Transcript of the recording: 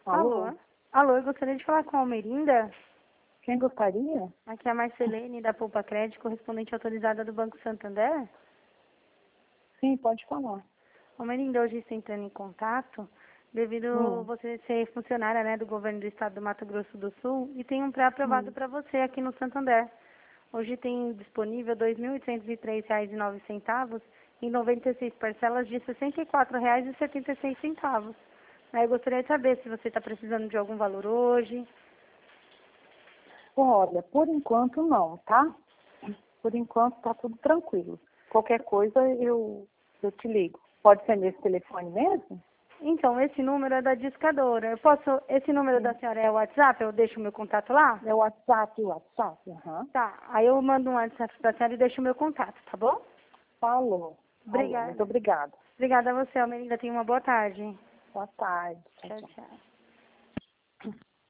Alô? Alô, eu gostaria de falar com a Almerinda. Quem gostaria? Aqui é a Marcelene, da Poupa Crédito, correspondente autorizada do Banco Santander. Sim, pode falar. Almerinda, hoje estou entrando em contato devido você ser funcionária, né, do governo do estado do Mato Grosso do Sul e tem um pré-aprovado para você aqui no Santander. Hoje tem disponível R$ 2.803,09 em 96 parcelas de R$ 64,76. Aí eu gostaria de saber se você está precisando de algum valor hoje. Olha, por enquanto não, tá? Por enquanto tá tudo tranquilo. Qualquer coisa eu te ligo. Pode ser nesse telefone mesmo? Então, esse número é da discadora. Esse número da senhora é o WhatsApp? Eu deixo o meu contato lá? É o WhatsApp, aham. Tá, aí eu mando um WhatsApp pra senhora e deixo o meu contato, tá bom? Falou. Obrigada. Muito obrigada. Obrigada a você, Almerinda. Tenha uma boa tarde. Boa tarde. Tchau, tchau.